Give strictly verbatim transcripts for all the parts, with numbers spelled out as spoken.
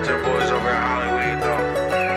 to the boys over in Hollywood, though.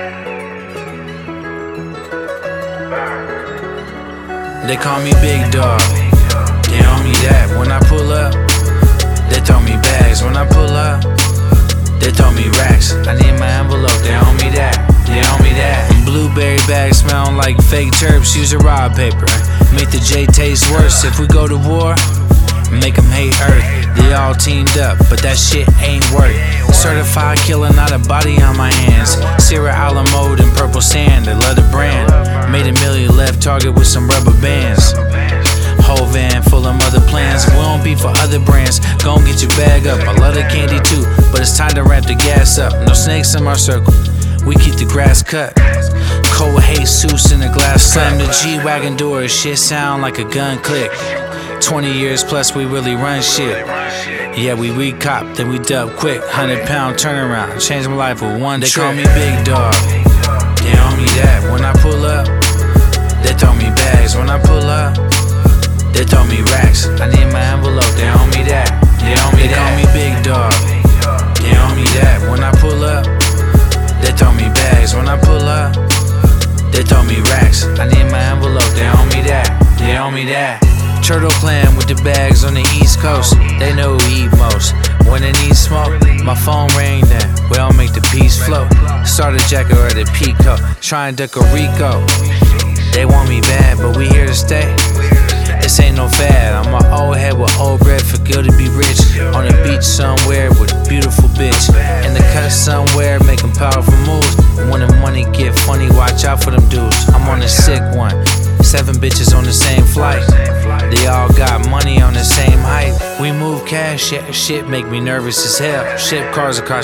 They call me Big Dog, they owe me that. When I pull up, they throw me bags. When I pull up, they throw me racks. I need my envelope, they owe me that, they owe me that. Blueberry bags smelling like fake chirps, use a raw paper. Make the J taste worse. If we go to war, make them hate Earth. They all teamed up, but that shit ain't work. Certified killer, not a body on my hands. Sierra Alamo and purple sand, they love the brand. Made a million, left Target with some rubber bands. Whole van full of other plans. We don't be for other brands. Gon' get your bag up. I love the candy too, but it's time to ramp the gas up. No snakes in our circle, we keep the grass cut. Cold Jesus in a glass slam the G-Wagon doors. Shit sound like a gun click. Twenty years plus we really run shit. Yeah, we recop, then we dub quick. Hundred pound turnaround, changed my life with one trip. They call me Big Dog, they owe me that. When I pull up, they throw me bags. When I pull up, they throw me racks. I need my envelope, they owe me that, they owe me that. They call me Big Dog, they owe me that. When I pull up, they throw me bags. When I pull up, they throw me racks. I need my envelope, they owe me that, they owe me that. Turtle Clan with the bags on the East Coast. They know who eat most. When they need smoke, my phone ring then. We all make the peace float. Start a jacket or the Pico. Try and duck a Rico. They want me bad, but we here to stay. This ain't no fad. I'm an old head with old bread, for good to be rich. On the beach somewhere with a beautiful bitch. In the cut somewhere making powerful moves. And when the money get funny, watch out for them dudes. I'm on a sick one. Seven bitches on the same flight. They all got money on the same height. We move cash, yeah, shit make me nervous as hell. Ship cars across